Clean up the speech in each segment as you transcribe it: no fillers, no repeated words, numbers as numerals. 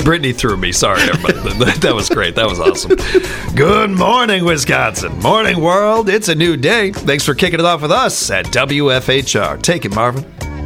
Brittany threw me. Sorry, everybody. That was great. That was awesome. Good morning, Wisconsin. Morning, world. It's a new day. Thanks for kicking it off with us at WFHR. Take it, Marvin.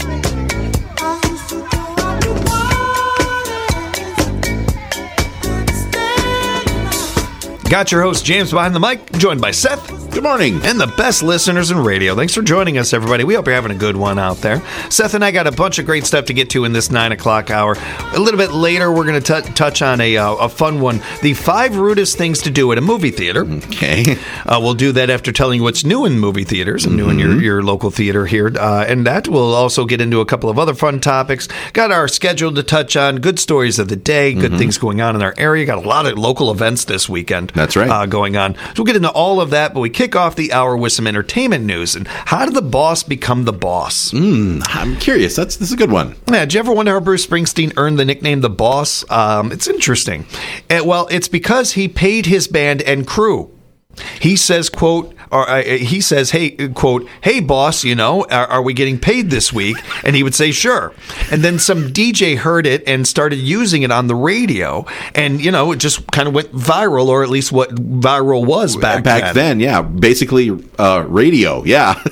Got your host, James, behind the mic, joined by Seth. Good morning. And the best listeners in radio. Thanks for joining us, everybody. We hope you're having a good one out there. Seth and I got a bunch of great stuff to get to in this 9 o'clock hour. A little bit later, we're going to touch on a fun one. The 5 rudest things to do at a movie theater. Okay. We'll do that after telling you what's new in movie theaters and new in your local theater here. And that we'll also get into a couple of other fun topics. Got our schedule to touch on. Good stories of the day. Good things going on in our area. Got a lot of local events this weekend. That's right. Going on. So we'll get into all of that, but we kick off the hour with some entertainment news. And how did the boss become the boss? I'm curious. This is a good one. Yeah, did you ever wonder how Bruce Springsteen earned the nickname the boss? It's interesting. Well, it's because he paid his band and crew. He says, quote, he says, hey, quote, hey, boss, are we getting paid this week? And he would say, sure. And then some DJ heard it and started using it on the radio. And, it just kind of went viral, or at least what viral was back then. Yeah. Basically, radio. Yeah.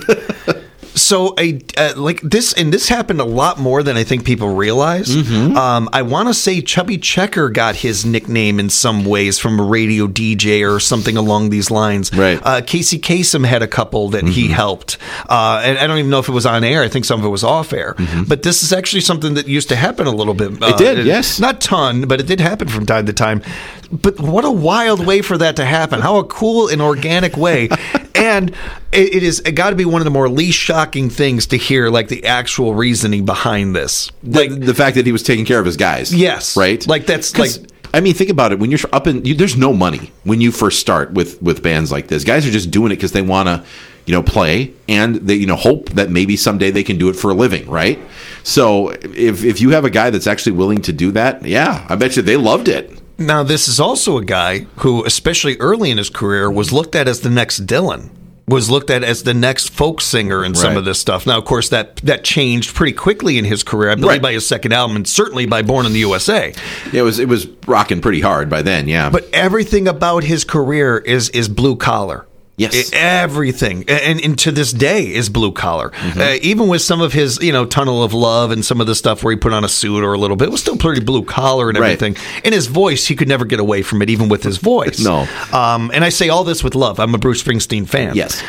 So, like this, and this happened a lot more than I think people realize. I want to say Chubby Checker got his nickname in some ways from a radio DJ or something along these lines. Right. Casey Kasem had a couple that he helped. And I don't even know if it was on air. I think some of it was off air. But this is actually something that used to happen a little bit. It did, yes. Not a ton, but it did happen from time to time. But what a wild way for that to happen. How a cool and organic way. And it got to be one of the more least shocking things to hear, like the actual reasoning behind this. Like the fact that he was taking care of his guys. Yes. Right? Like that's like... I mean, think about it. When you're up there's no money when you first start with bands like this. Guys are just doing it because they want to, play, and they, hope that maybe someday they can do it for a living, right? So if you have a guy that's actually willing to do that, yeah, I bet you they loved it. Now, this is also a guy who, especially early in his career, was looked at as the next Dylan. Was looked at as the next folk singer and some of this stuff. Now, of course, that changed pretty quickly in his career. I believe by his second album, and certainly by Born in the USA. It was rocking pretty hard by then, yeah. But everything about his career is blue collar. Yes. Everything. And to this day is blue collar. Even with some of his, Tunnel of Love and some of the stuff where he put on a suit or a little bit, it was still pretty blue collar and everything. In his voice, he could never get away from it, even with his voice. No. And I say all this with love. I'm a Bruce Springsteen fan. Yes.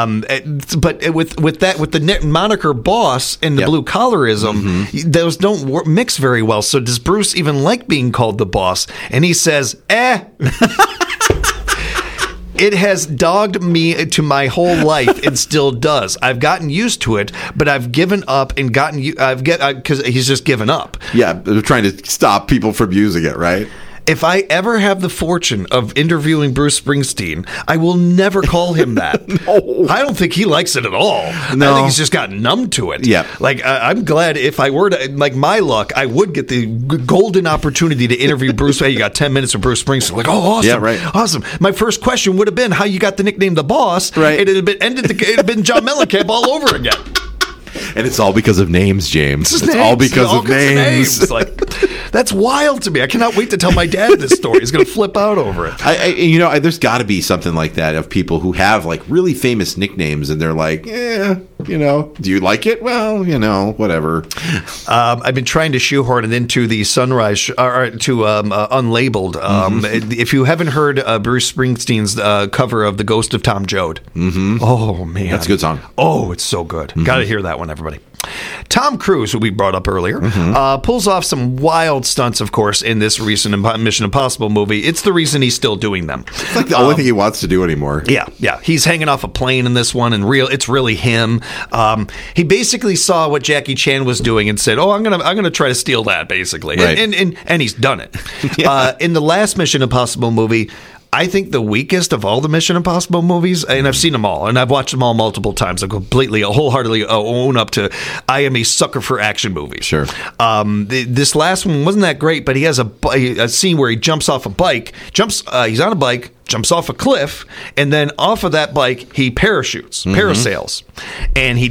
But with the moniker boss and the blue collarism, those don't mix very well. So does Bruce even like being called the boss? And he says, It has dogged me to my whole life and still does. I've gotten used to it, but I've given up and because he's just given up. Yeah, they're trying to stop people from using it, right? If I ever have the fortune of interviewing Bruce Springsteen, I will never call him that. No. I don't think he likes it at all. No. I think he's just gotten numb to it. Yeah. Like, I'm glad if I were to, like my luck, I would get the golden opportunity to interview Bruce. Hey, you got 10 minutes of Bruce Springsteen. Like, oh, awesome. Yeah, right. Awesome. My first question would have been how you got the nickname The Boss. Right. It would have been John Mellencamp all over again. And it's all because of names, James. It's all because of names. Like, that's wild to me. I cannot wait to tell my dad this story. He's going to flip out over it. There's got to be something like that of people who have like really famous nicknames, and they're like, do you like it? Well, whatever. I've been trying to shoehorn it into the Sunrise to Unlabeled. If you haven't heard Bruce Springsteen's cover of The Ghost of Tom Joad, oh man, that's a good song. Oh, it's so good. Got to hear that one, everybody. Tom Cruise, who we brought up earlier, pulls off some wild stunts, of course, in this recent Mission Impossible movie. It's the reason he's still doing them. It's like the only thing he wants to do anymore. Yeah. He's hanging off a plane in this one, and it's really him. He basically saw what Jackie Chan was doing and said, "Oh, I'm gonna try to steal that," basically, right. and he's done it. Yeah. In the last Mission Impossible movie, I think the weakest of all the Mission Impossible movies, and I've seen them all, and I've watched them all multiple times. I wholeheartedly own up to I am a sucker for action movies. Sure. This last one wasn't that great, but he has a scene where he jumps off a bike, he's on a bike, jumps off a cliff, and then off of that bike, he parachutes, parasails, and he did it.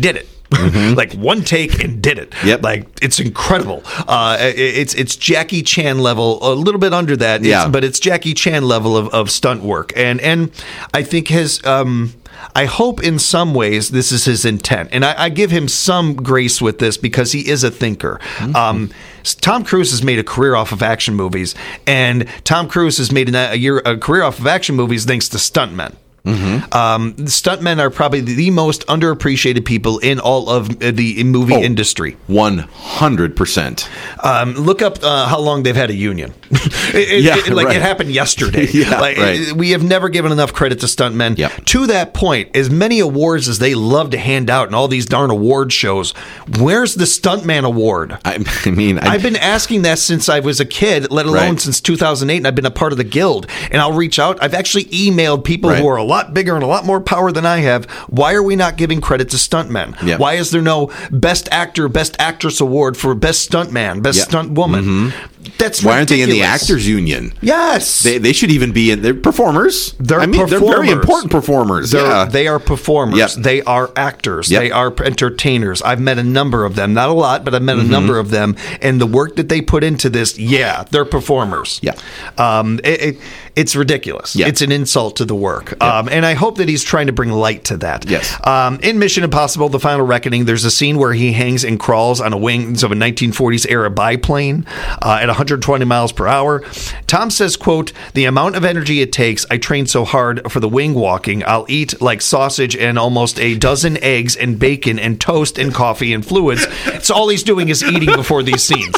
Like one take and did it. Yep. Like it's incredible. It's Jackie Chan level, a little bit under that. But it's Jackie Chan level of stunt work, and I think I hope in some ways this is his intent, and I give him some grace with this because he is a thinker. Tom Cruise has made a career off of action movies, and Tom Cruise has made a career off of action movies thanks to stuntmen. Stuntmen are probably the most underappreciated people in all of the movie industry. 100%. Look up how long they've had a union. It happened yesterday. We have never given enough credit to stuntmen. To that point, as many awards as they love to hand out in all these darn award shows, where's the Stuntman Award? I've been asking that since I was a kid, let alone since 2008, and I've been a part of the guild. And I'll reach out. I've actually emailed people who are a lot bigger and a lot more power than I have. Why are we not giving credit to stuntmen? Why is there no Best Actor, Best Actress award for Best Stuntman, Best Stunt Woman? That's why aren't they in the ridiculous. Actors Union? Yes, they should even be in. They're performers. They're very important performers. They are performers. They are actors. They are entertainers. I've met a number of them, not a lot, but I've met a number of them, and the work that they put into this, they're performers. It's ridiculous. It's an insult to the work, and I hope that he's trying to bring light to that. In Mission Impossible: The Final Reckoning, there's a scene where he hangs and crawls on the wings of a 1940s era biplane at 120 miles per hour. Tom says, quote, "The amount of energy it takes, I train so hard for the wing walking, I'll eat like sausage and almost a dozen eggs and bacon and toast and coffee and fluids." So all he's doing is eating before these scenes.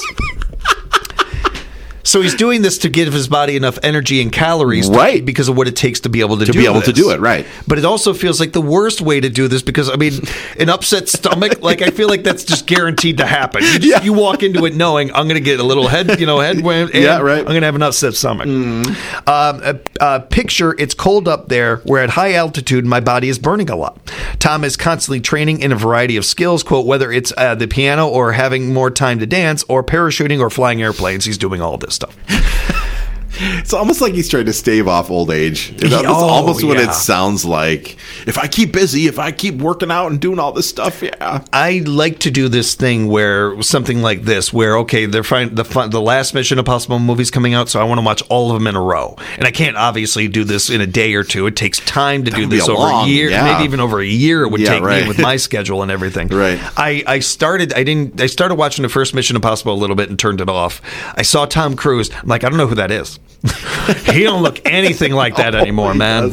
So he's doing this to give his body enough energy and calories because of what it takes to be able to do it. But it also feels like the worst way to do this because, an upset stomach, like I feel like that's just guaranteed to happen. You walk into it knowing I'm going to get a little headwind. I'm going to have an upset stomach. Picture it's cold up there. We're at high altitude and my body is burning a lot. Tom is constantly training in a variety of skills, quote, whether it's the piano or having more time to dance or parachuting or flying airplanes. He's doing all this stuff. It's almost like he's trying to stave off old age. That's almost what it sounds like. If I keep busy, if I keep working out and doing all this stuff, I like to do this thing where something like this, where they're the last Mission Impossible movie's coming out, so I want to watch all of them in a row. And I can't obviously do this in a day or two. It takes time to do this over a year, maybe even over a year. It would take me with my schedule and everything. I started watching the first Mission Impossible a little bit and turned it off. I saw Tom Cruise. I'm like, I don't know who that is. He don't look anything like that anymore, man.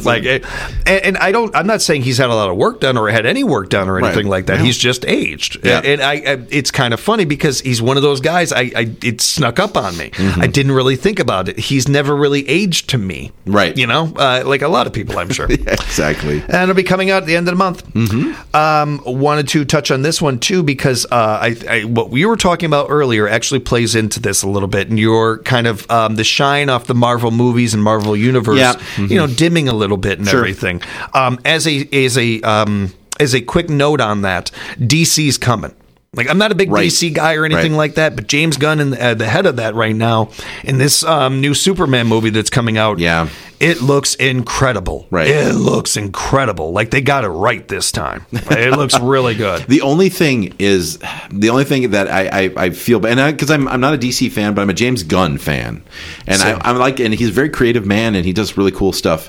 I'm not saying he's had a lot of work done or had any work done or anything like that. He's just aged, and it's kind of funny because he's one of those guys. It snuck up on me. I didn't really think about it. He's never really aged to me, like a lot of people, I'm sure. Exactly. And it'll be coming out at the end of the month. Wanted to touch on this one too because what we were talking about earlier actually plays into this a little bit, and you're kind of the shine off the Marvel movies and Marvel Universe, dimming a little bit and everything. As a quick note on that, DC's coming. Like, I'm not a big DC guy or anything like that, but James Gunn is the head of that right now. In this new Superman movie that's coming out, it looks incredible. It looks incredible. Like, they got it right this time. It looks really good. The only thing that I feel bad, and because I'm not a DC fan, but I'm a James Gunn fan, and and he's a very creative man, and he does really cool stuff.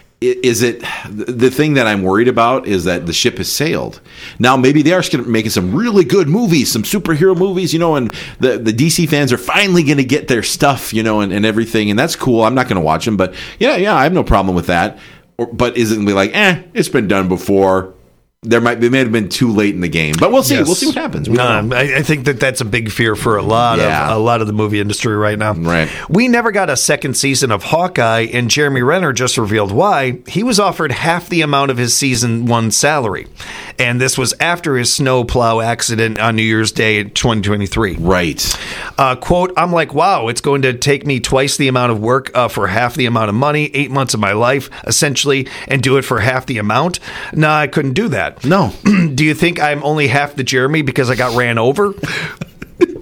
The thing that I'm worried about is that the ship has sailed. Now, maybe they are making some really good movies, some superhero movies, and the DC fans are finally going to get their stuff, and everything, and that's cool. I'm not going to watch them, but I have no problem with that. But is it going to be like, it's been done before? They may have been too late in the game, but we'll see. We'll see what happens. I think that's a big fear for a lot of the movie industry right now. We never got a second season of Hawkeye, and Jeremy Renner just revealed why. He was offered half the amount of his season 1 salary, and this was after his snowplow accident on New Year's Day in 2023. Quote, "I'm like, wow, it's going to take me twice the amount of work for half the amount of money, 8 months of my life, essentially, and do it for half the amount. No, I couldn't do that. No. Do you think I'm only half the Jeremy because I got ran over?"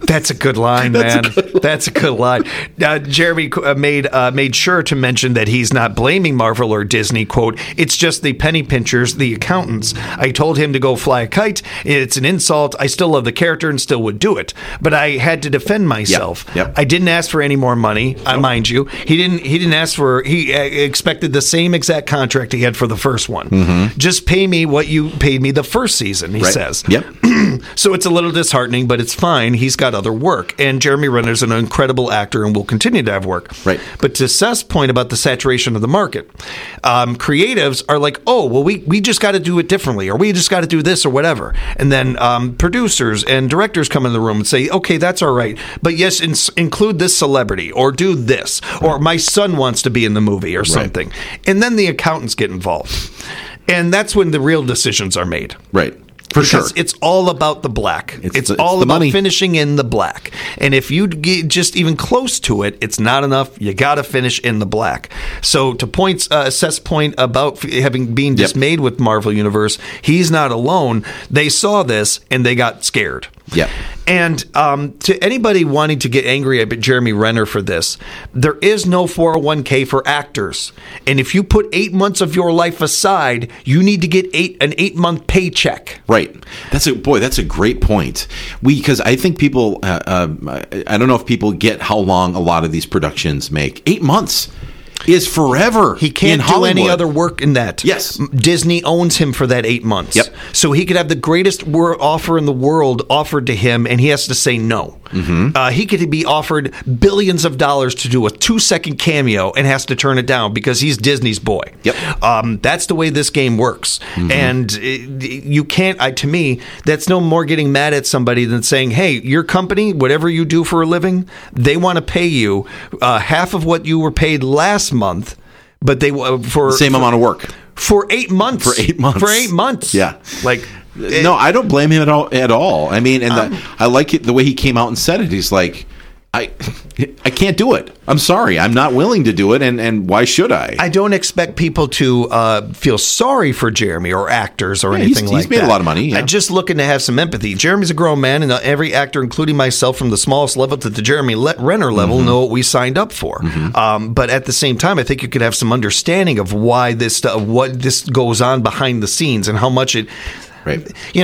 That's a good line, man. That's a good line. Jeremy made sure to mention that he's not blaming Marvel or Disney. Quote, it's just the penny pinchers, the accountants. I told him to go fly a kite. It's an insult. I still love the character and still would do it. But I had to defend myself. Yep. I didn't ask for any more money, mind you. He didn't ask for, he expected the same exact contract he had for the first one. Mm-hmm. Just pay me what you paid me the first season, he says. Yep. So it's a little disheartening, but it's fine. He's got other work. And Jeremy Renner's an incredible actor and will continue to have work. Right. But to Seth's point about the saturation of the market, creatives are like, oh, well, we just got to do it differently, or we just got to do this or whatever. And then producers and directors come in the room and say, okay, that's all right. But yes, include this celebrity or do this, or my son wants to be in the movie or something. And then the accountants get involved. And that's when the real decisions are made. Right. For because sure. it's all about the black. It's all the about money. finishing in the black. And if you get just even close to it, it's not enough. You got to finish in the black. So to Seth's point about being dismayed with Marvel Universe, he's not alone. They saw this and they got scared. Yeah. And to anybody wanting to get angry at Jeremy Renner for this, there is no 401k for actors. And if you put 8 months of your life aside, you need to get an 8-month paycheck. Right. That's a great point. Because I think people, I don't know if people get how long a lot of these productions make. 8 months is forever. He can't do any other work in that. Yes. Disney owns him for that 8 months. Yep. So he could have the greatest offer in the world offered to him, and he has to say no. Mm-hmm. He could be offered billions of dollars to do a 2-second cameo and has to turn it down because he's Disney's boy. Yep. That's the way this game works. Mm-hmm. And you can't, to me, that's no more getting mad at somebody than saying, hey, your company, whatever you do for a living, they want to pay you half of what you were paid last month, but they for the same amount of work for 8 months. For 8 months. For 8 months. Yeah. Like. No, I don't blame him at all. I mean, and I like it the way he came out and said it. He's like, I can't do it. I'm sorry. I'm not willing to do it, and why should I? I don't expect people to feel sorry for Jeremy or actors or anything like that. He's made a lot of money. Yeah. I'm just looking to have some empathy. Jeremy's a grown man, and every actor, including myself, from the smallest level to the Jeremy Renner level, know what we signed up for. Mm-hmm. But at the same time, I think you could have some understanding of why what this goes on behind the scenes and how much it. Right.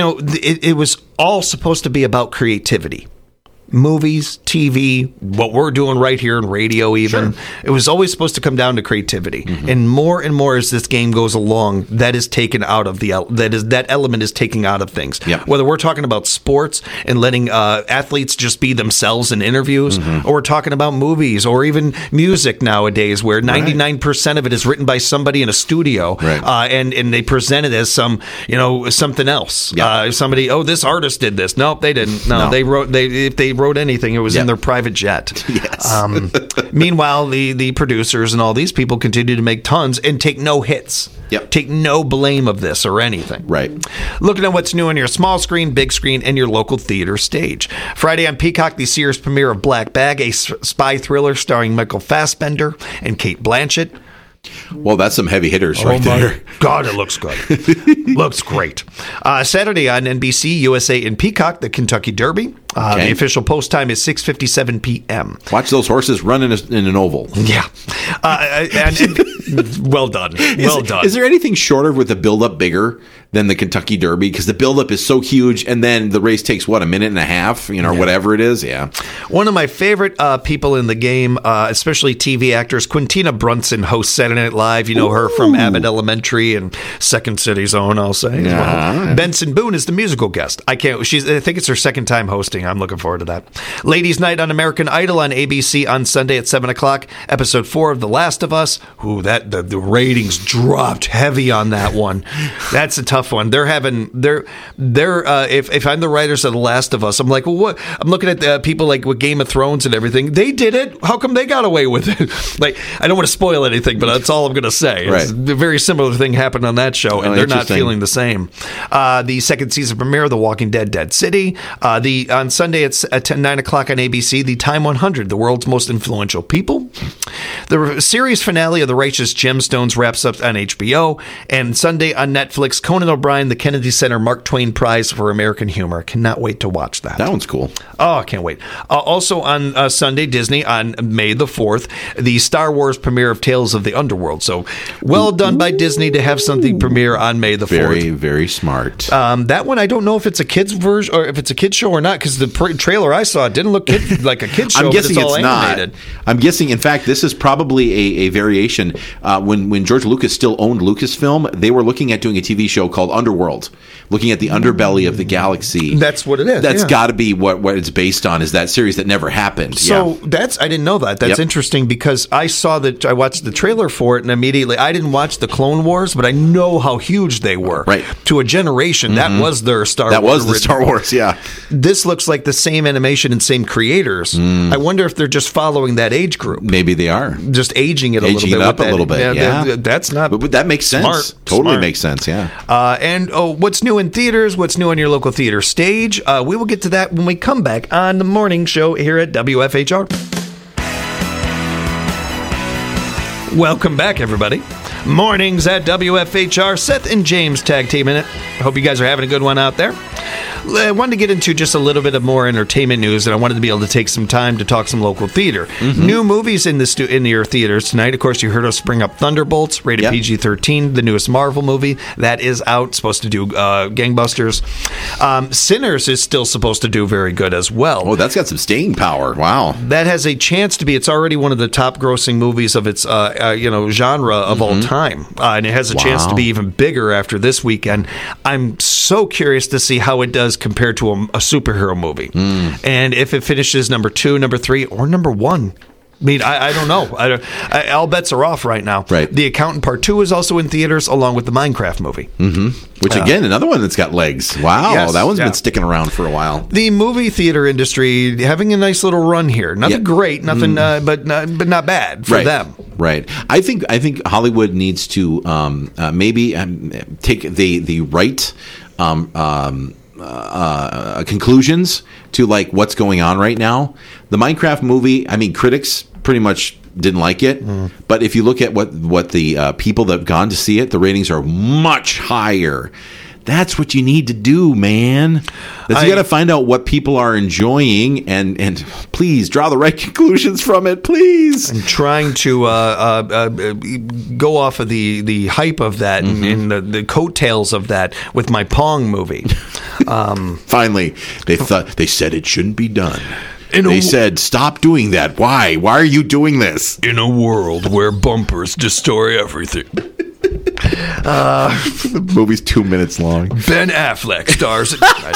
It was all supposed to be about creativity. Movies, TV, what we're doing right here in radio even. Sure. It was always supposed to come down to creativity. Mm-hmm. And more as this game goes along, that is taken out of that element is taken out of things. Yep. Whether we're talking about sports and letting athletes just be themselves in interviews, or we're talking about movies or even music nowadays where 99% of it is written by somebody in a studio, and they present it as something else. Yep. Somebody, this artist did this. Nope, they didn't. No. If they wrote anything, it was in their private jet. Yes. Meanwhile, the producers and all these people continue to make tons and take no hits. Yep. Take no blame of this or anything. Right. Looking at what's new on your small screen, big screen, and your local theater stage. Friday on Peacock, the Sears premiere of Black Bag, a spy thriller starring Michael Fassbender and Cate Blanchett. Well, that's some heavy hitters right there. God, it looks good. Looks great. Saturday on NBC, USA, and Peacock, the Kentucky Derby. The official post time is 6:57 p.m. Watch those horses run in an oval. Yeah. Well done. Well done. Is there anything shorter with the build-up bigger than the Kentucky Derby? Because the build-up is so huge, and then the race takes, a minute and a half, or whatever it is? Yeah. One of my favorite people in the game, especially TV actors, Quintina Brunson hosts Saturday Night Live. You know her from Abbott Elementary and Second City's Own, I'll say. As well. Benson Boone is the musical guest. I think it's her second time hosting. I'm looking forward to that. Ladies' Night on American Idol on ABC on Sunday at 7 o'clock. Episode 4 of The Last of Us. The ratings dropped heavy on that one. That's a tough one. They're if I'm the writers of The Last of Us, I'm like, well, what? I'm looking at the people like with Game of Thrones and everything. They did it. How come they got away with it? Like, I don't want to spoil anything, but that's all I'm going to say. Right. It's a very similar thing happened on that show, and they're not feeling the same. The second season premiere of The Walking Dead: Dead City. On Sunday at 9 o'clock on ABC, the Time 100, the world's most influential people. The series finale of The Righteous Gemstones wraps up on HBO, and Sunday on Netflix, Conan O'Brien, the Kennedy Center Mark Twain Prize for American Humor. Cannot wait to watch that. That one's cool. Oh, I can't wait. Also on Sunday, Disney, on May the 4th, the Star Wars premiere of Tales of the Underworld. So well done by Disney to have something premiere on May the 4th. Very, very smart. That one, I don't know if it's a kid's version or if it's a kid's show or not, because the trailer I saw didn't look like a kid's show. I'm guessing but it's all not. animated. I'm guessing, in fact, this is probably a variation. When George Lucas still owned Lucasfilm, they were looking at doing a TV show called Underworld, looking at the underbelly of the galaxy. That's what it is. That's got to be what it's based on, is that series that never happened. So I didn't know that. That's interesting, because I watched the trailer for it, and immediately I didn't watch the Clone Wars, but I know how huge they were. Right. To a generation, that was their Star Wars. That was the Star Wars, yeah. This looks like the same animation and same creators. I wonder if they're just following that age group. Maybe they are. Just aging it a Aging little bit. it up a little bit, yeah. That's not... But that makes sense. Smart. Totally makes sense, yeah. And what's new in theaters? What's new on your local theater stage? We will get to that when we come back on the morning show here at WFHR. Welcome back, everybody. Mornings at WFHR. Seth and James tag teaming it. I hope you guys are having a good one out there. I wanted to get into just a little bit of more entertainment news, and I wanted to be able to take some time to talk some local theater. New movies in your theaters tonight. Of course, you heard us bring up Thunderbolts, rated PG-13, the newest Marvel movie. That is out, supposed to do gangbusters. Sinners is still supposed to do very good as well. Oh, that's got some staying power. Wow. That has a chance to be, it's already one of the top grossing movies of its genre of all time. And it has a chance to be even bigger after this weekend. I'm so curious to see how it does compared to a superhero movie. And if it finishes number 2, number 3, or number 1. I mean, I don't know. All bets are off right now. Right. The Accountant Part 2 is also in theaters, along with the Minecraft movie. Which, again, another one that's got legs. Wow, yes, that one's been sticking around for a while. The movie theater industry having a nice little run here. Nothing great, nothing, but not bad for them. Right. I think Hollywood needs to maybe take the right conclusions to like what's going on right now. The Minecraft movie, I mean, critics pretty much didn't like it, but if you look at what the people that have gone to see it, the ratings are much higher. That's what you need to do, man. You got to find out what people are enjoying, and please draw the right conclusions from it, please. I'm trying to go off of the hype of that and the coattails of that with my Pong movie. Finally, they said it shouldn't be done. They said, stop doing that. Why? Why are you doing this? In a world where bumpers destroy everything. The movie's 2 minutes long. Ben Affleck stars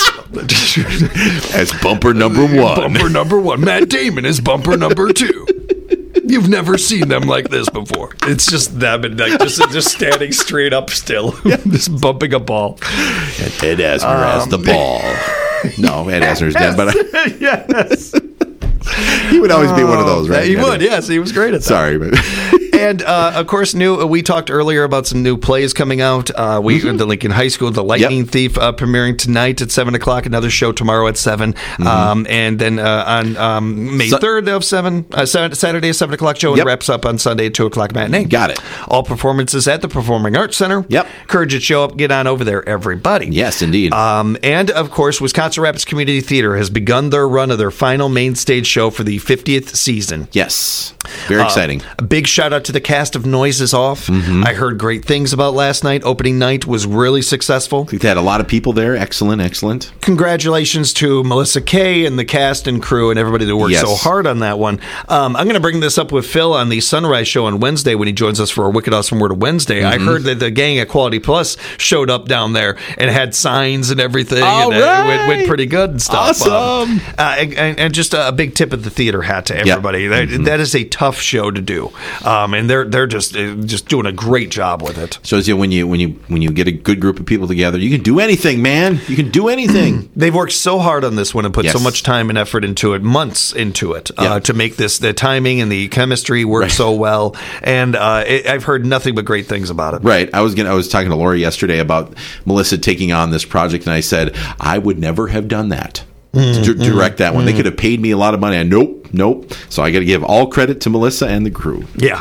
as bumper number 1. Bumper number 1. Matt Damon is bumper number 2. You've never seen them like this before. It's just them and like just standing straight up still, just bumping a ball. And Ed Asner has the ball. No, Ed Asner's dead, but yes. He would always be one of those, right? He would, yes. He was great at that. Sorry, but... And, of course, we talked earlier about some new plays coming out. The Lincoln High School, The Lightning Thief, premiering tonight at 7 o'clock. Another show tomorrow at 7. And then on May 3rd, they'll have Saturday, 7 o'clock show, and wraps up on Sunday at 2 o'clock matinee. Got it. All performances at the Performing Arts Center. Yep. Encourage you to show up. Get on over there, everybody. Yes, indeed. And, of course, Wisconsin Rapids Community Theater has begun their run of their final main stage show for the 50th season. Yes. Very exciting. A big shout out to the cast of Noises Off. I heard great things about last night. Opening night was really successful. We've had a lot of people there. Excellent. Congratulations to Melissa Kay and the cast and crew and everybody that worked so hard on that one. I'm going to bring this up with Phil on the Sunrise Show on Wednesday when he joins us for a Wicked Awesome Word of Wednesday. I heard that the gang at Quality Plus showed up down there and had signs and everything. All and right. it went pretty good and stuff. Awesome. And just a big tip of the theater hat to everybody. That is a tough show to do. And they're just doing a great job with it. Shows you when you get a good group of people together, you can do anything, man. You can do anything. They've worked so hard on this one and put so much time and effort into it, months into it, to make the timing and the chemistry work so well. And I've heard nothing but great things about it. Right. I was talking to Lori yesterday about Melissa taking on this project, and I said I would never have done that to direct that one. They could have paid me a lot of money. Nope. Nope. So I got to give all credit to Melissa and the crew. Yeah.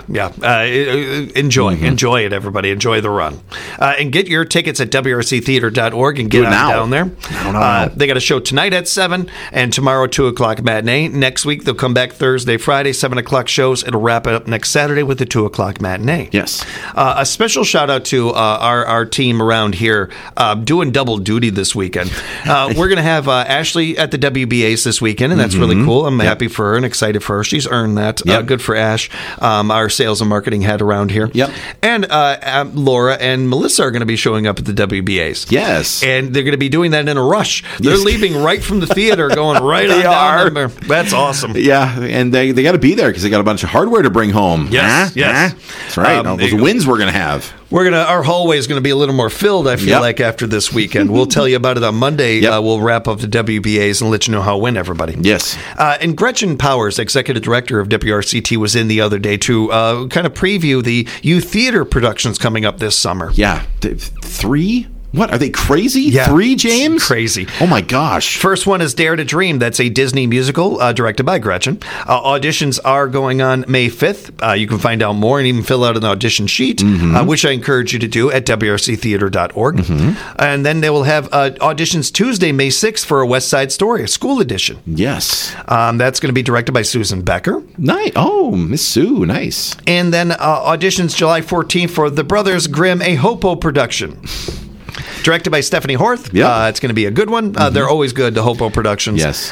Enjoy it, everybody. Enjoy the run. And get your tickets at wrctheater.org and get on down there. No. They got a show tonight at 7 and tomorrow 2 o'clock matinee. Next week, they'll come back Thursday, Friday, 7 o'clock shows. It'll wrap it up next Saturday with the 2 o'clock matinee. Yes. A special shout out to our team around here doing double duty this weekend. We're going to have Ashley at the WBAs this weekend, and that's really cool. I'm happy for her and excited for her. She's earned that. Good for Ash, our sales and marketing head around here. Yep. And Laura and Melissa are going to be showing up at the WBAs. Yes. And they're going to be doing that in a rush. They're leaving right from the theater, going right on down there. That's awesome. Yeah, and they got to be there because they got a bunch of hardware to bring home. Yes. That's right. All those wins we're going to have. Our hallway is going to be a little more filled, I feel like, after this weekend. We'll tell you about it on Monday. We'll wrap up the WBAs and let you know how it went, everybody. Yes. And Gretchen Powers, executive director of WRCT, was in the other day to kind of preview the youth theater productions coming up this summer. Yeah. 3? What, are they crazy? Yeah. 3, James? Crazy. Oh, my gosh. First one is Dare to Dream. That's a Disney musical directed by Gretchen. Auditions are going on May 5th. You can find out more and even fill out an audition sheet, which I encourage you to do at wrctheater.org. And then they will have auditions Tuesday, May 6th for a West Side Story, a school edition. Yes. That's going to be directed by Susan Becker. Nice. Oh, Miss Sue. Nice. And then auditions July 14th for The Brothers Grimm, a Hopo production. Directed by Stephanie Horth. It's going to be a good one. They're always good, the Hopo Productions. Yes.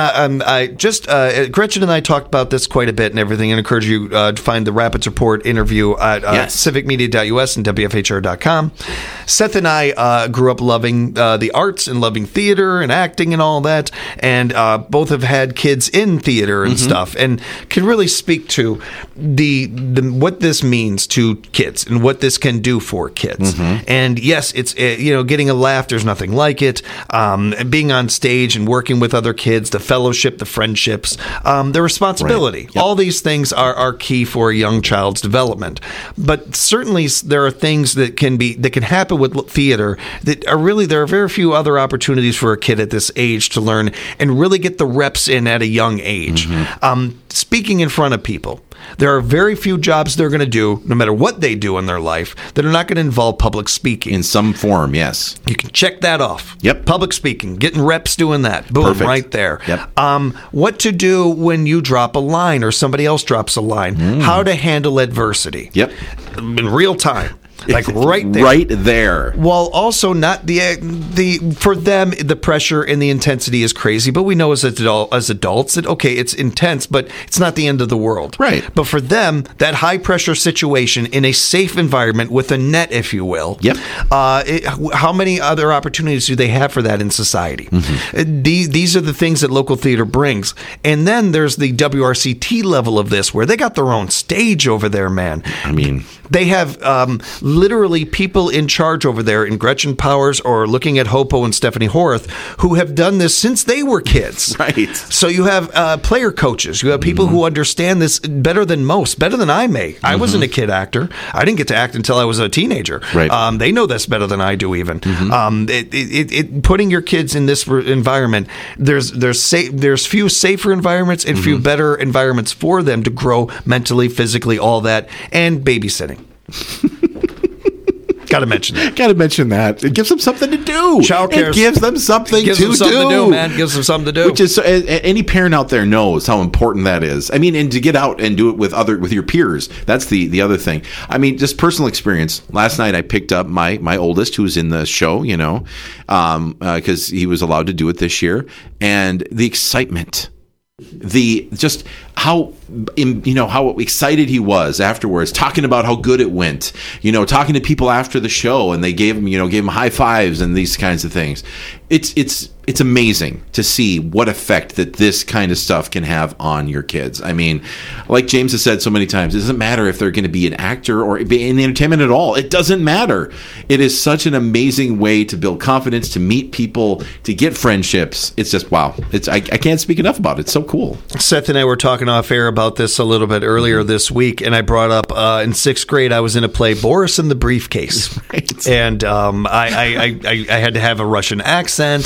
Gretchen and I talked about this quite a bit and everything, and encourage you to find the Rapids Report interview at civicmedia.us and WFHR.com. Seth and I grew up loving the arts and loving theater and acting and all that, and both have had kids in theater and stuff, and can really speak to the what this means to kids and what this can do for kids. And yes, it's getting a laugh, there's nothing like it. Being on stage and working with other kids, the fellowship, the friendships, the responsibility. Right. All these things are key for a young child's development. But certainly there are things that can happen with theater that are really, there are very few other opportunities for a kid at this age to learn and really get the reps in at a young age. Speaking in front of people. There are very few jobs they're going to do, no matter what they do in their life, that are not going to involve public speaking. In some form, yes. You can check that off. Yep. Public speaking, getting reps doing that. Boom, perfect. Right there. Yep. What to do when you drop a line or somebody else drops a line. How to handle adversity. Yep. In real time. Like right there. Right there. While also not for them, the pressure and the intensity is crazy. But we know as adults that, okay, it's intense, but it's not the end of the world. Right. But for them, that high pressure situation in a safe environment with a net, if you will. Yep. How many other opportunities do they have for that in society? These are the things that local theater brings. And then there's the WRCT level of this, where they got their own stage over there, man. I mean, they have literally people in charge over there in Gretchen Powers or looking at Hopo and Stephanie Horth who have done this since they were kids. Right. So you have player coaches. You have people who understand this better than most, better than I may. I wasn't a kid actor. I didn't get to act until I was a teenager. Right. They know this better than I do even. Putting your kids in this environment, there's few safer environments and few better environments for them to grow mentally, physically, all that, and babysitting. Got to mention that. It gives them something to do. Childcare. It gives them something to do, man. Gives them something to do. Which is, any parent out there knows how important that is. I mean, and to get out and do it with your peers. That's the other thing. I mean, just personal experience. Last night I picked up my oldest, who's in the show, because he was allowed to do it this year, and the excitement. Just how excited he was afterwards, talking about how good it went, talking to people after the show, and they gave him high fives and these kinds of things. It's amazing to see what effect that this kind of stuff can have on your kids. I mean, like James has said so many times, it doesn't matter if they're going to be an actor or be in entertainment at all. It doesn't matter. It is such an amazing way to build confidence, to meet people, to get friendships. It's just, wow. I can't speak enough about it. It's so cool. Seth and I were talking off air about this a little bit earlier this week, and I brought up in 6th grade, I was in a play, Boris and the Briefcase. Right. And I had to have a Russian accent and all these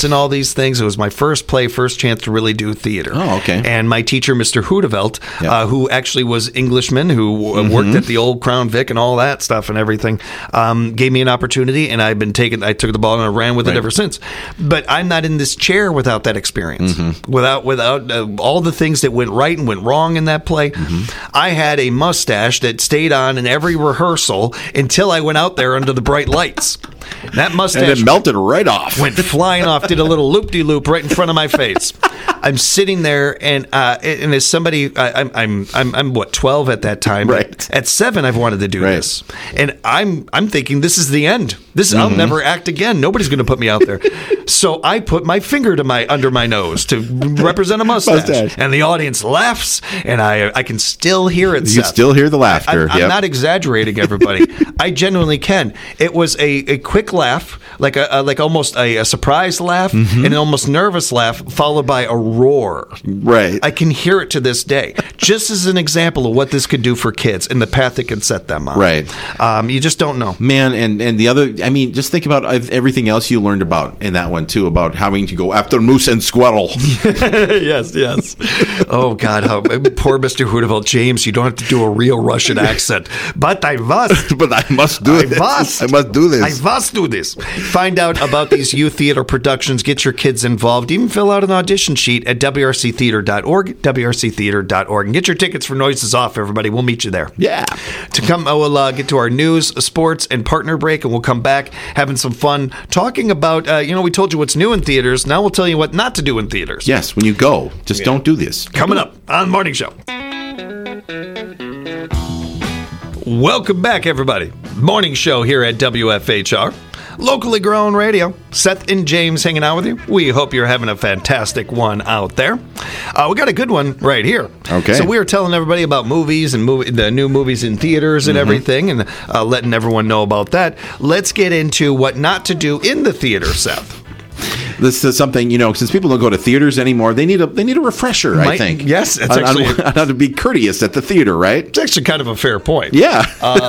these things. It was my first chance to really do theater. Oh, okay. And my teacher, Mr. Hoodevelt, Yep. who actually was Englishman, who worked at the old Crown Vic and all that stuff and everything, gave me an opportunity, and I took the ball and I ran with it ever since. But I'm not in this chair without that experience, without all the things that went right and went wrong in that play. I had a mustache that stayed on in every rehearsal until I went out there under the bright lights. That mustache And it melted right off. went flying off, did a little loop-de-loop right in front of my face. I'm sitting there, and as somebody, I'm what, 12 at that time. Right. At 7, I've wanted to do Right. this, and I'm thinking this is the end. I'll never act again. Nobody's going to put me out there. So I put my finger under my nose to represent a mustache, and the audience laughs, and I can still hear it. You can still hear the laughter. I'm Yep. not exaggerating, everybody. I genuinely can. It was a quick laugh, like almost a surprised laugh, and an almost nervous laugh, followed by a roar. Right. I can hear it to this day, just as an example of what this could do for kids and the path it can set them on. Right. You just don't know. Man, and the other, I mean, just think about everything else you learned about in that one, too, about having to go after moose and squirrel. Yes. Oh, God. Poor Mr. Hoodevelt. James, you don't have to do a real Russian accent. But I must. But I must do it. I must do this. I must do this. Find out about these youth theater productions. Get your kids involved. Even fill out an audition sheet at wrctheater.org, wrctheater.org. And get your tickets for Noises Off, everybody. We'll meet you there. Yeah. To come, we'll get to our news, sports, and partner break, and we'll come back having some fun talking about, we told you what's new in theaters. Now we'll tell you what not to do in theaters. Yes, when you go, just don't do this. Coming up on the Morning Show. Welcome back, everybody. Morning Show here at WFHR. Locally grown radio. Seth and James hanging out with you. We hope you're having a fantastic one out there. We got a good one right here. Okay. So we were telling everybody about movies and the new movies in theaters and everything, and letting everyone know about that. Let's get into what not to do in the theater, Seth. This is something, since people don't go to theaters anymore, they need a refresher, I think. Yes, it's on actually how to be courteous at the theater, right? it's actually kind of a fair point. Yeah.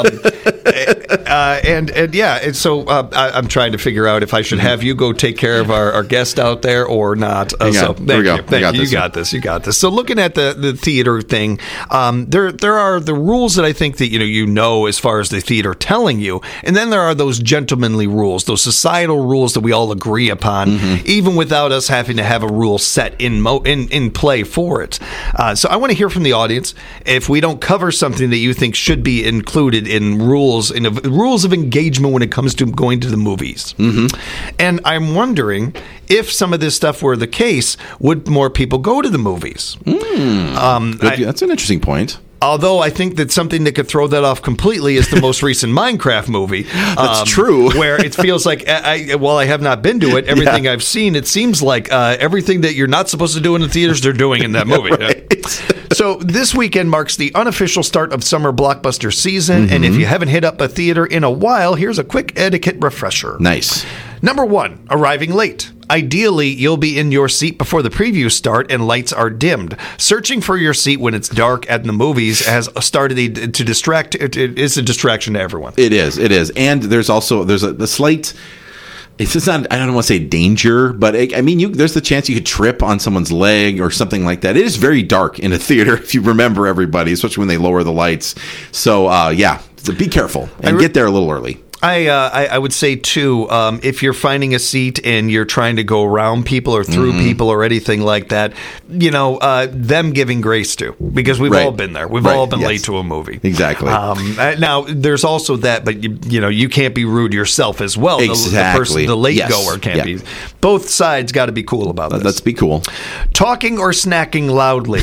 And so I'm trying to figure out if I should have you go take care of our guest out there or not. Hang on. Thank There we go. you. Thank you. You got this. So looking at the theater thing, there are the rules that I think that you know as far as the theater telling you, and then there are those gentlemanly rules, those societal rules that we all agree upon, even without us having to have a rule set in play for it. So I want to hear from the audience if we don't cover something that you think should be included in rules of engagement when it comes to going to the movies. And I'm wondering if some of this stuff were the case, would more people go to the movies? That's an interesting point. Although I think that something that could throw that off completely is the most recent Minecraft movie. That's true. Where it feels like, while I have not been to it, everything I've seen, it seems like everything that you're not supposed to do in the theaters, they're doing in that movie. Right. So this weekend marks the unofficial start of summer blockbuster season. And if you haven't hit up a theater in a while, here's a quick etiquette refresher. Nice. Number 1, arriving late. Ideally, you'll be in your seat before the previews start and lights are dimmed. Searching for your seat when it's dark at the movies has started to distract. It is a distraction to everyone. It is. And there's a slight. It's just not. I don't want to say danger, but there's the chance you could trip on someone's leg or something like that. It is very dark in a theater, if you remember, everybody, especially when they lower the lights. So so be careful and get there a little early. I would say, too, if you're finding a seat and you're trying to go around people or through people or anything like that, them giving grace to, because we've all been there. We've all been late to a movie. Exactly. Now, there's also that, but, you can't be rude yourself as well. Exactly. The late goer can't be. Both sides got to be cool about this. Let's be cool. Talking or snacking loudly.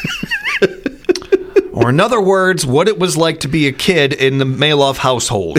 Or in other words, what it was like to be a kid in the Maloff household.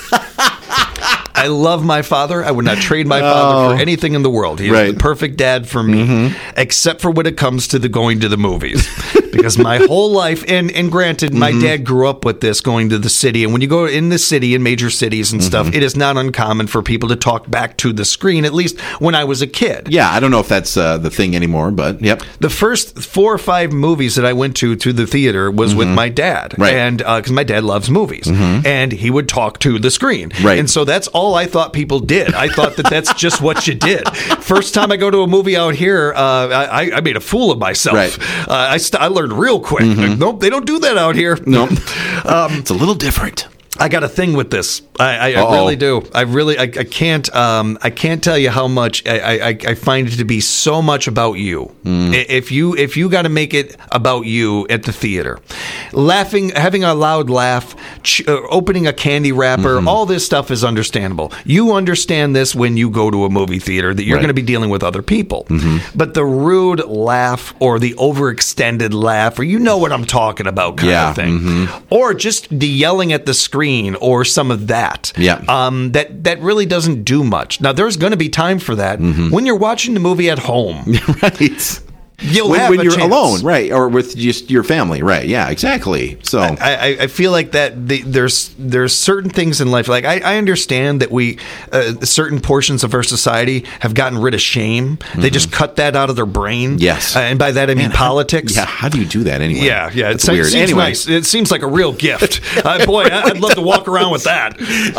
I love my father. I would not trade my father for anything in the world. He is the perfect dad for me, except for when it comes to going to the movies. because my whole life, and granted, my dad grew up with this, going to the city, and when you go in the city, in major cities and stuff, it is not uncommon for people to talk back to the screen, at least when I was a kid. Yeah, I don't know if that's the thing anymore, but yep. The first 4 or 5 movies that I went to the theater was with my dad, Right. and because my dad loves movies, and he would talk to the screen, Right. and so that's all I thought people did. I thought that that's just what you did. First time I go to a movie out here, I made a fool of myself. Right. I learned real quick. Like, nope, they don't do that out here. No, it's a little different. I got a thing with this. I really do. I can't tell you how much I find it to be so much about you. If you got to make it about you at the theater, laughing, having a loud laugh, opening a candy wrapper, all this stuff is understandable. You understand this when you go to a movie theater, that you're Right. going to be dealing with other people. But the rude laugh or the overextended laugh, or you know what I'm talking about kind Yeah. of thing, or just the yelling at the screen or some of that. Yeah. That really doesn't do much. Now, there's going to be time for that when you're watching the movie at home. Right. You'll when have when a you're chance. alone, right, or with just your family, right? Yeah, exactly. So I feel like that there's certain things in life. Like I understand that we certain portions of our society have gotten rid of shame. They just cut that out of their brain. Yes. And by that I mean politics. how do you do that anyway? Yeah. It It's weird. seems Anyway. nice. It seems like a real gift. Boy, I'd love to walk around with that.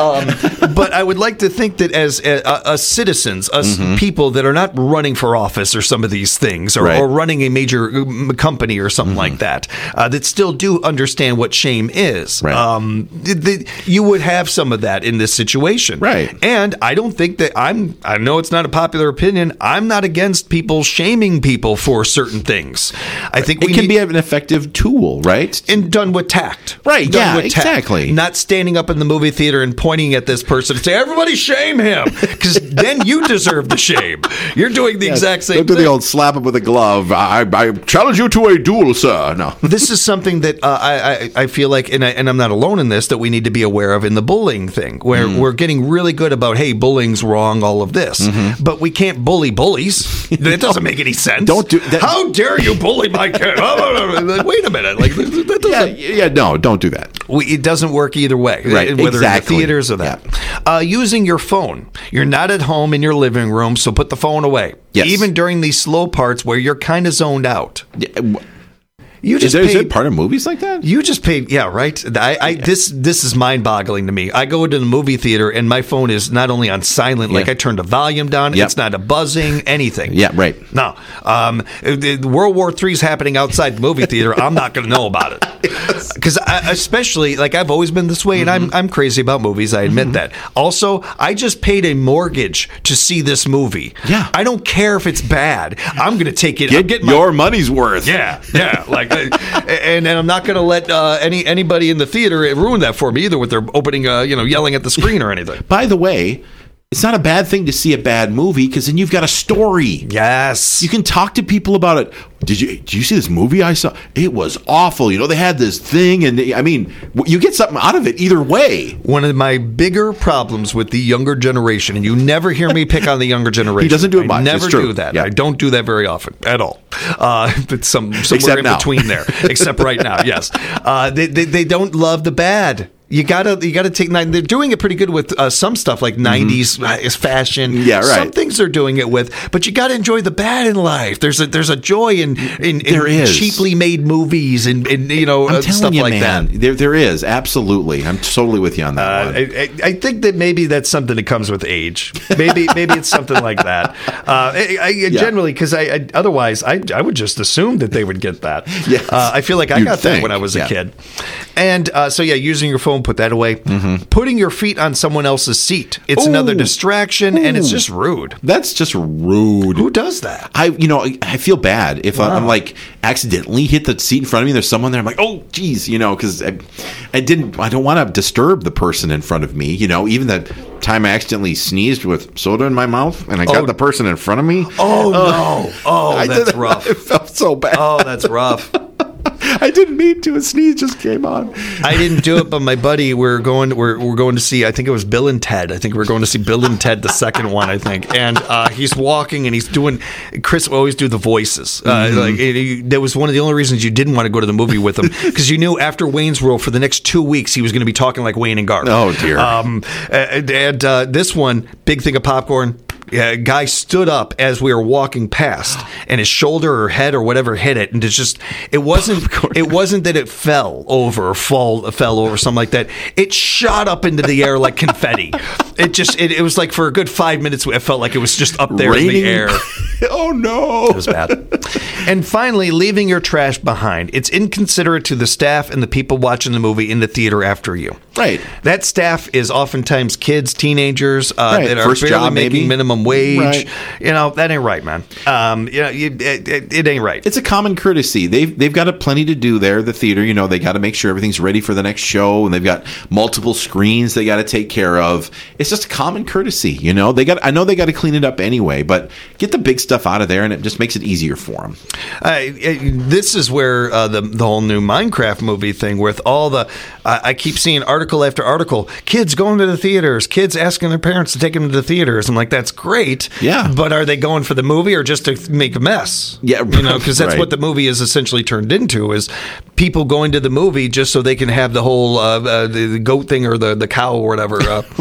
But I would like to think that as us citizens, us people that are not running for office or some of these things, or, Right. or running a major company or something like that, that still do understand what shame is. Right. You would have some of that in this situation. Right. And I don't think that I know it's not a popular opinion. I'm not against people shaming people for certain things. I think It can be an effective tool, right? and done with tact. Right, Done yeah, with tact. exactly. Not standing up in the movie theater and pointing at this person and say, everybody shame him, because then you deserve the shame. You're doing the exact same Don't do thing. the old slap him with a glove. I challenge you to a duel, sir. No. This is something that I feel like, and I'm not alone in this, that we need to be aware of in the bullying thing, where we're getting really good about, hey, bullying's wrong, all of this. But we can't bully bullies. That doesn't make any sense. Don't do that. How dare you bully my kid? Wait a minute. Like, that doesn't... No, don't do that. It doesn't work either way, Right, whether exactly. in the theaters or that. Using your phone. You're not at home in your living room, so put the phone away. Yes. Even during these slow parts where you're kind of zoned out. You Is just there paid, part of movies like that? you just paid, yeah, right? This is mind-boggling to me. I go into the movie theater and my phone is not only on silent, like Yeah. I turned the volume down. Yep. It's not a buzzing, anything. Yeah, right. No. World War III is happening outside the movie theater. I'm not going to know about it. Because especially, like, I've always been this way, and I'm crazy about movies. I admit that. Also, I just paid a mortgage to see this movie. Yeah. I don't care if it's bad. I'm going to take it. I'm Get getting your money's worth. yeah, like, and I'm not going to let anybody in the theater ruin that for me either with their opening, yelling at the screen or anything. By the way, it's not a bad thing to see a bad movie because then you've got a story. Yes, You can talk to people about it. Did you see this movie I saw? It was awful. They had this thing, and you get something out of it either way. One of my bigger problems with the younger generation, and you never hear me pick on the younger generation. He doesn't do it much. I never It's true. do that. Yeah. I don't do that very often at all. It's somewhere Except in now. between there, except right now. Yes, they don't love the bad. You gotta take. They're doing it pretty good with some stuff like '90s fashion. Yeah, right. Some things they're doing it with, but you got to enjoy the bad in life. There's a joy in There is. cheaply made movies and I'm telling stuff you, like man, that. there is absolutely. I'm totally with you on that one. I think that maybe that's something that comes with age. Maybe it's something like that. Generally, because otherwise I would just assume that they would get that. Yes. I feel like I You'd got that think, when I was a yeah. kid. And using your phone, put that away. Putting your feet on someone else's seat. It's another distraction, and it's just rude. That's just rude. Who does that? I feel bad if I'm like accidentally hit the seat in front of me. There's someone there. I'm like, oh, geez, because I don't want to disturb the person in front of me. Even that time I accidentally sneezed with soda in my mouth and I got the person in front of me. Oh no! Oh, that's rough. It felt so bad. Oh, that's rough. I I didn't mean to. A sneeze just came on. I didn't do it, but my buddy, we're going to see, I think it was Bill and Ted. I think we're going to see Bill and Ted, the second one, I think. And he's walking and he's doing, Chris will always do the voices. That was one of the only reasons you didn't want to go to the movie with him, because you knew after Wayne's World for the next 2 weeks he was going to be talking like Wayne and Garth. Oh, dear. And this one, big thing of popcorn. Yeah, guy stood up as we were walking past, and his shoulder or head or whatever hit it, and it wasn't that it fell over or fell over something like that. It shot up into the air like confetti. It was like for a good 5 minutes, it felt like it was just up there in the air. Oh no, it was bad. And finally, leaving your trash behind. It's inconsiderate to the staff and the people watching the movie in the theater after you. Right. That staff is oftentimes kids, teenagers that are First barely job, making maybe. minimum wage. Right. That ain't right, man. It ain't right. It's a common courtesy. They've got plenty to do there. The theater, they got to make sure everything's ready for the next show, and they've got multiple screens they got to take care of. It's just a common courtesy. I know they got to clean it up anyway, but get the big stuff out of there, and it just makes it easier for them. This is where the whole new Minecraft movie thing with all the I keep seeing article after article, kids going to the theaters, kids asking their parents to take them to the theaters. I'm like, that's great. Yeah. But are they going for the movie or just to make a mess? Yeah. Because that's right. what the movie is essentially turned into, is people going to the movie just so they can have the whole the goat thing or the cow or whatever.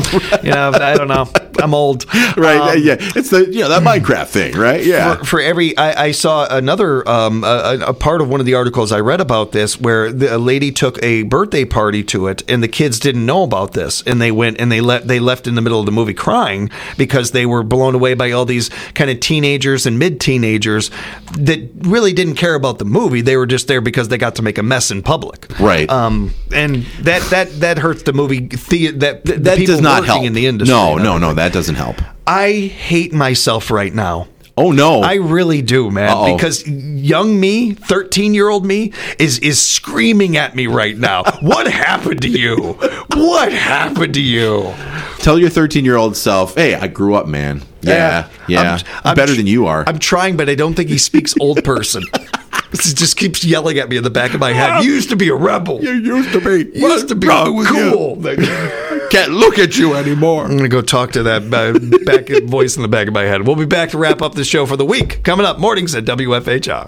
I don't know. I'm old. Right. Yeah. It's that Minecraft thing, right? Yeah. For every, I saw another a part of one of the articles I read about this where a lady took a birthday party to it, and the kids didn't know about this, and they went and they left in the middle of the movie crying because they were blown away by all these kind of teenagers and mid-teenagers that really didn't care about the movie. They were just there because they got to make a mess in public. Right. And that hurts the movie. That does not help in the industry. No, that doesn't help. I hate myself right now. Oh, no. I really do, man. Uh-oh. Because young me, 13-year-old me, is screaming at me right now. What happened to you? What happened to you? Tell your 13-year-old self, hey, I grew up, man. Yeah. I'm better than you are. I'm trying, but I don't think he speaks old person. He just keeps yelling at me in the back of my head. You used to be a rebel. You used to be. You used to be cool. Can't look at you anymore. I'm going to go talk to that back voice in the back of my head. We'll be back to wrap up the show for the week. Coming up, mornings at WFHR.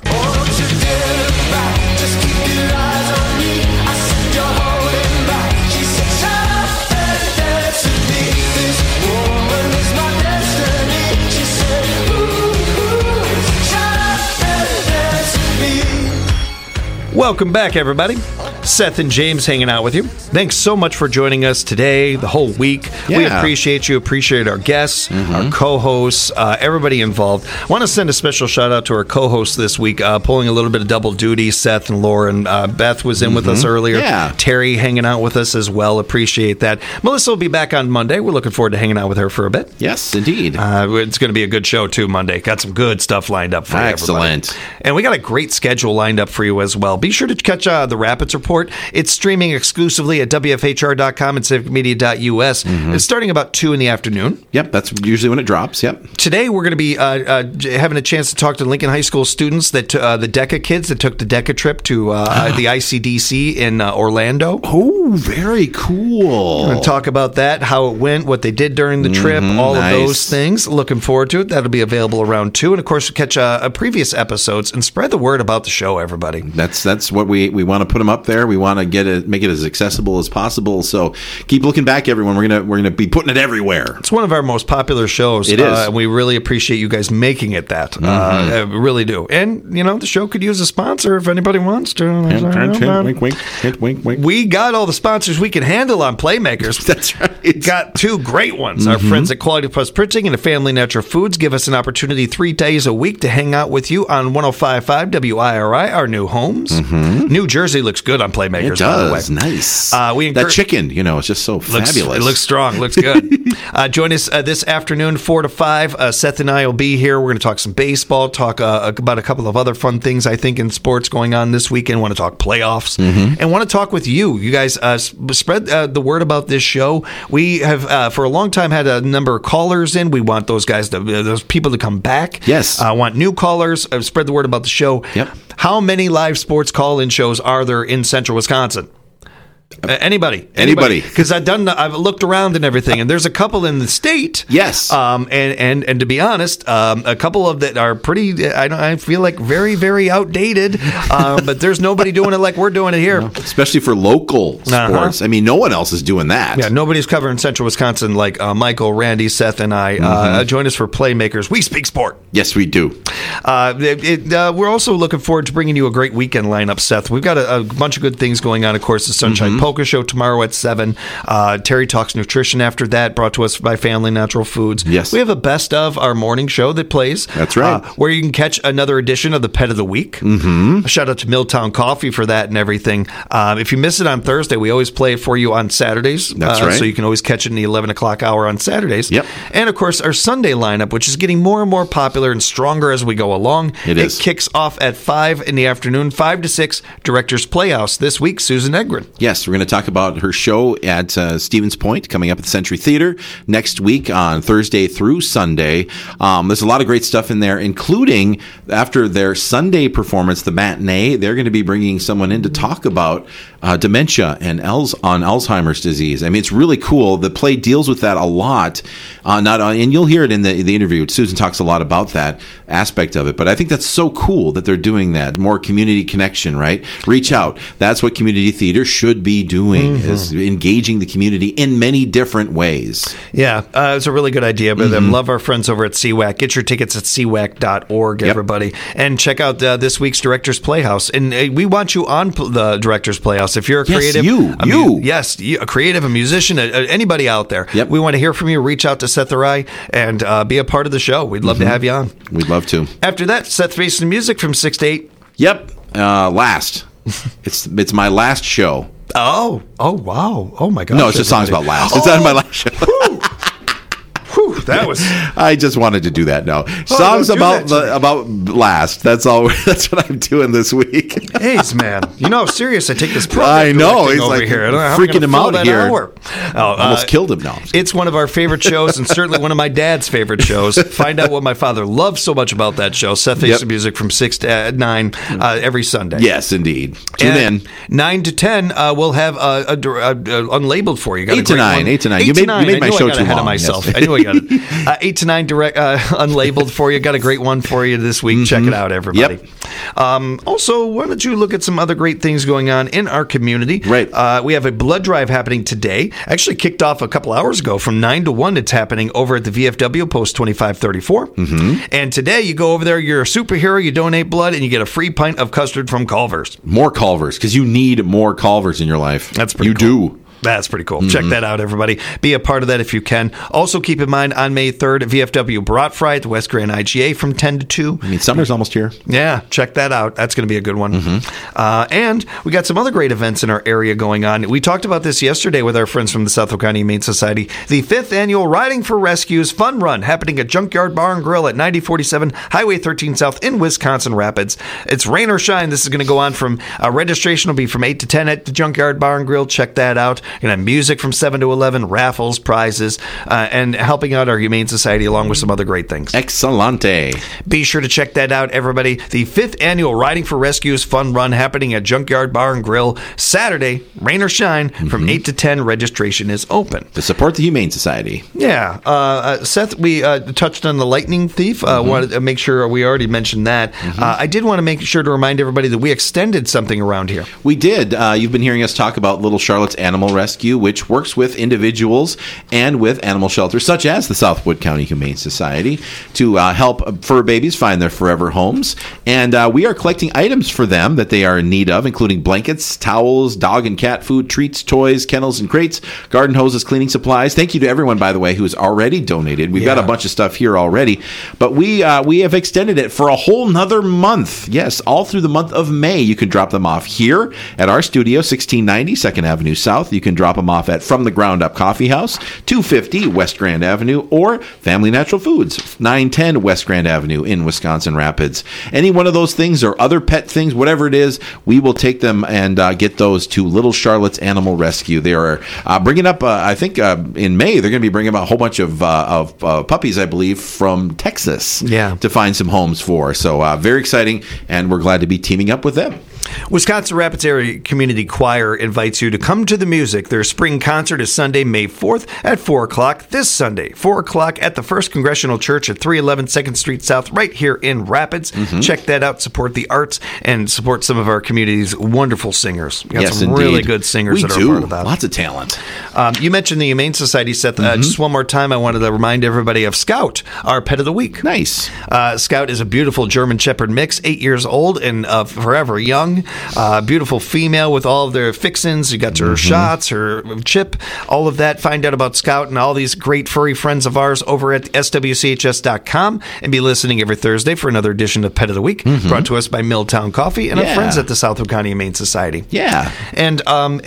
Welcome back, everybody. Seth and James hanging out with you. Thanks so much for joining us today, the whole week. Yeah. We appreciate you, appreciate our guests, our co-hosts, everybody involved. I want to send a special shout out to our co-hosts this week, pulling a little bit of double duty, Seth and Lauren. Beth was in with us earlier. Yeah. Terry hanging out with us as well. Appreciate that. Melissa will be back on Monday. We're looking forward to hanging out with her for a bit. Yes, indeed. It's going to be a good show, too, Monday. Got some good stuff lined up for you, Excellent. everybody. And we got a great schedule lined up for you as well. Be sure to catch the Rapids Report. It's streaming exclusively at WFHR.com and civicmedia.us. It's starting about 2 in the afternoon. Yep, that's usually when it drops. Yep. Today, we're going to be having a chance to talk to Lincoln High School students, that the DECA kids that took the DECA trip to the ICDC in Orlando. Oh, very cool. We're going to talk about that, how it went, what they did during the trip, all of those things. Looking forward to it. That'll be available around 2. And, of course, catch previous episodes and spread the word about the show, everybody. That's what we want to put them up there. We want to make it as accessible as possible. So keep looking back, everyone. We're gonna be putting it everywhere. It's one of our most popular shows. It is. And we really appreciate you guys making it that. We really do. And, the show could use a sponsor if anybody wants to. Wink, wink. Hint, wink, wink. We got all the sponsors we can handle on Playmakers. That's right. Got 2 great ones. Our friends at Quality Plus Printing and Family Natural Foods give us an opportunity 3 days a week to hang out with you on 105.5 WIRI, our new homes. New Jersey looks good on Playmakers. It does. Nice. That chicken, it's just so fabulous. It looks strong. Looks good. Join us this afternoon, 4 to 5. Seth and I will be here. We're going to talk some baseball, talk about a couple of other fun things, I think, in sports going on this weekend. Want to talk playoffs and want to talk with you. You guys spread the word about this show. We have, for a long time, had a number of callers in. We want those guys, those people to come back. Yes. Want new callers. Spread the word about the show. Yep. How many live sports call-in shows are there in central Wisconsin? Anybody? Because I've looked around and everything, and there's a couple in the state. Yes. And to be honest, a couple of that are pretty. I feel like very, very outdated. But there's nobody doing it like we're doing it here. Especially for local sports. I mean, no one else is doing that. Yeah, nobody's covering central Wisconsin like Michael, Randy, Seth, and I. Join us for Playmakers. We speak sport. Yes, we do. We're also looking forward to bringing you a great weekend lineup, Seth. We've got a bunch of good things going on. Of course, the Sunshine Polka Show tomorrow at 7. Terry Talks Nutrition after that, brought to us by Family Natural Foods. Yes. We have a best of our morning show that plays. That's right. Where you can catch another edition of the Pet of the Week. A shout out to Milltown Coffee for that and everything. If you miss it on Thursday, we always play it for you on Saturdays. That's right. So you can always catch it in the 11 o'clock hour on Saturdays. Yep. And of course, our Sunday lineup, which is getting more and more popular and stronger as we go along. It is. Kicks off at 5 in the afternoon, 5 to 6, Director's Playhouse. This week, Susan Egren. Yes, we're going to talk about her show at Stevens Point coming up at the Century Theater next week on Thursday through Sunday. There's a lot of great stuff in there, including after their Sunday performance, the matinee, they're going to be bringing someone in to talk about dementia and on Alzheimer's disease. I mean, it's really cool. The play deals with that a lot. And you'll hear it in the interview. Susan talks a lot about that aspect of it. But I think that's so cool that they're doing that. More community connection, right? Reach out. That's what community theater should be doing, is engaging the community in many different ways. Yeah, it's a really good idea. But love our friends over at CWAC. Get your tickets at cwac.org, everybody. And check out this week's Director's Playhouse. And we want you on the Director's Playhouse. If you're a creative, a creative, a musician, anybody out there, we want to hear from you. Reach out to Seth or I and be a part of the show. We'd love to have you on. We'd love to. After that, Seth Faces the Music from 6 to 8. Yep. Last. It's my last show. Oh, wow. Oh, my gosh. No, it's just songs about last. It's not my last show. That was. I just wanted to do that now. Songs about last. That's all. That's what I'm doing this week. Jeez, man. You know how serious I take this project. I know. He's over like here. I don't know how freaking him out here. Almost killed him now. It's one of our favorite shows, and certainly one of my dad's favorite shows. Find out what my father loves so much about that show. Seth Faces the Music from 6 to 9 every Sunday. Yes, indeed. Tune in. 9 to 10, we'll have unlabeled for you. 8 to 9. 8 to 9. You made my show too long. Ahead of myself. Yes. I knew I got it. 8 to 9 direct unlabeled for you. Got a great one for you this week. Check it out, everybody. Yep. Also, why don't you look at some other great things going on in our community? Right. We have a blood drive happening today. Actually kicked off a couple hours ago from 9 to 1. It's happening over at the VFW Post 2534. And today you go over there, you're a superhero, you donate blood, and you get a free pint of custard from Culver's. More Culver's, because you need more Culver's in your life. That's pretty cool. You do. That's pretty cool. Check that out, everybody. Be a part of that if you can. Also, keep in mind, on May 3rd, VFW Brat Fry at the West Grand IGA from 10 to 2. I mean, summer's almost here. Yeah, check that out. That's going to be a good one. And we got some other great events in our area going on. We talked about this yesterday with our friends from the Southfield County Humane Society. The 5th annual Riding for Rescues Fun Run happening at Junkyard Bar and Grill at 9047 Highway 13 South in Wisconsin Rapids. It's rain or shine. This is going to go on from registration will be from 8 to 10 at the Junkyard Bar and Grill. Check that out. You're going to have music from 7 to 11, raffles, prizes, and helping out our Humane Society along with some other great things. Excellente. Be sure to check that out, everybody. The 5th annual Riding for Rescues Fun Run happening at Junkyard Bar and Grill Saturday, rain or shine, from 8 to 10. Registration is open. To support the Humane Society. Yeah. Seth, we touched on the lightning thief. Wanted to make sure we already mentioned that. I did want to make sure to remind everybody that we extended something around here. We did. You've been hearing us talk about Little Charlotte's Animal Rescue, which works with individuals and with animal shelters such as the Southwood County Humane Society to help fur babies find their forever homes. And we are collecting items for them that they are in need of, including blankets, towels, dog and cat food, treats, toys, kennels and crates, garden hoses, cleaning supplies. Thank you to everyone, by the way, who has already donated. We've got a bunch of stuff here already, but we have extended it for a whole nother month. Yes, all through the month of May. You can drop them off here at our studio, 1690 2nd Avenue South. You can can drop them off at From the Ground Up Coffee House, 250 West Grand Avenue, or Family Natural Foods, 910 West Grand Avenue in Wisconsin Rapids. Any one of those things or other pet things, whatever it is, we will take them and get those to Little Charlotte's Animal Rescue. They are bringing up, I think in May, they're going to be bringing up a whole bunch of puppies, I believe, from Texas to find some homes for. So very exciting, and we're glad to be teaming up with them. Wisconsin Rapids Area Community Choir invites you to come to the music. Their spring concert is Sunday, May 4th at 4 o'clock. This Sunday, 4 o'clock at the First Congressional Church at 311 2nd Street South, right here in Rapids. Check that out. Support the arts and support some of our community's wonderful singers. We got some really good singers that are part of that. Lots of talent. You mentioned the Humane Society, Seth. Just one more time, I wanted to remind everybody of Scout, our pet of the week. Nice. Scout is a beautiful German Shepherd mix, 8 years old and forever young. Beautiful female with all of their fixins. You got her shots, her chip, all of that. Find out about Scout and all these great furry friends of ours over at swchs.com, and be listening every Thursday for another edition of Pet of the Week, brought to us by Milltown Coffee and our friends at the Southwood County Humane Society. Yeah. And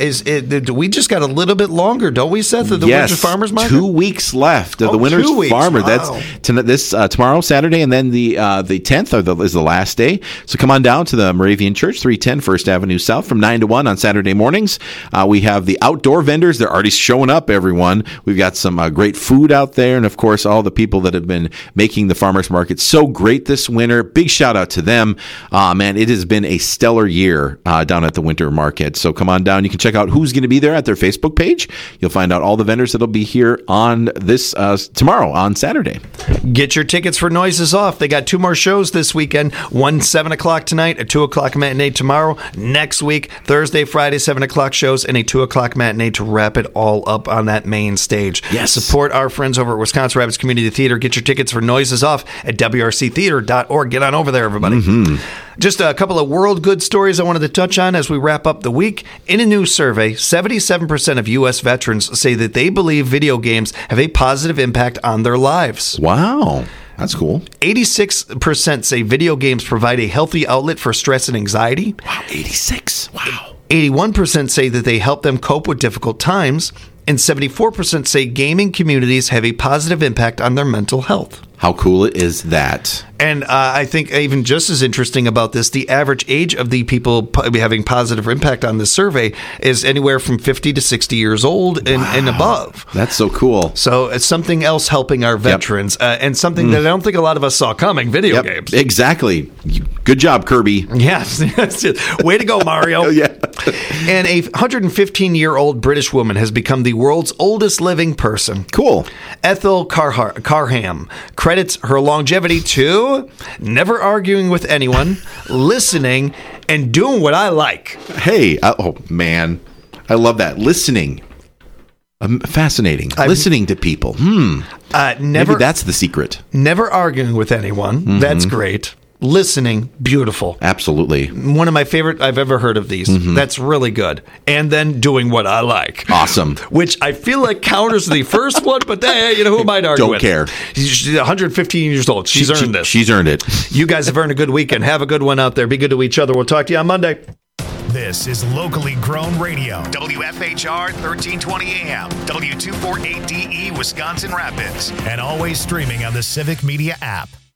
we just got a little bit longer, don't we, Seth, of the Winter Farmers Market? 2 weeks left of the Winter Farmer. Wow. That's tomorrow, Saturday, and then the 10th is the last day. So come on down to the Moravian Church, 310 First Avenue South from 9 to 1 on Saturday mornings. We have the outdoor vendors. They're already showing up, everyone. We've got some great food out there, and of course, all the people that have been making the farmers market so great this winter. Big shout out to them. Man, it has been a stellar year down at the winter market. So come on down. You can check out who's going to be there at their Facebook page. You'll find out all the vendors that'll be here on this tomorrow on Saturday. Get your tickets for Noises Off. They got 2 more shows this weekend. One 7 o'clock tonight, a 2 o'clock matinee tomorrow. Next week, Thursday, Friday, 7 o'clock shows, and a 2 o'clock matinee to wrap it all up on that main stage. Yes. Support our friends over at Wisconsin Rapids Community Theater. Get your tickets for Noises Off at wrctheater.org. Get on over there, everybody. Just a couple of world good stories I wanted to touch on as we wrap up the week. In a new survey, 77% of U.S. veterans say that they believe video games have a positive impact on their lives. Wow. That's cool. 86% say video games provide a healthy outlet for stress and anxiety. Wow, 86. Wow. 81% say that they help them cope with difficult times. And 74% say gaming communities have a positive impact on their mental health. How cool is that? And I think even just as interesting about this, the average age of the people having positive impact on this survey is anywhere from 50 to 60 years old and above. That's so cool. So it's something else helping our veterans and something that I don't think a lot of us saw coming, video games. Exactly. Good job, Kirby. Yes. Way to go, Mario. Yeah. And a 115-year-old British woman has become the world's oldest living person. Cool. Ethel Carham credits her longevity to never arguing with anyone, listening, and doing what I like. Hey, oh man, I love that. Listening. Fascinating. Listening to people. Maybe that's the secret. Never arguing with anyone. That's great. Listening, beautiful. Absolutely. One of my favorite I've ever heard of these. That's really good. And then doing what I like. Awesome. Which I feel like counters the first one, but who am I to argue with? Don't care. She's 115 years old. She's earned this. She's earned it. You guys have earned a good weekend. Have a good one out there. Be good to each other. We'll talk to you on Monday. This is locally grown radio. WFHR 1320 AM, W248DE, Wisconsin Rapids, and always streaming on the Civic Media app.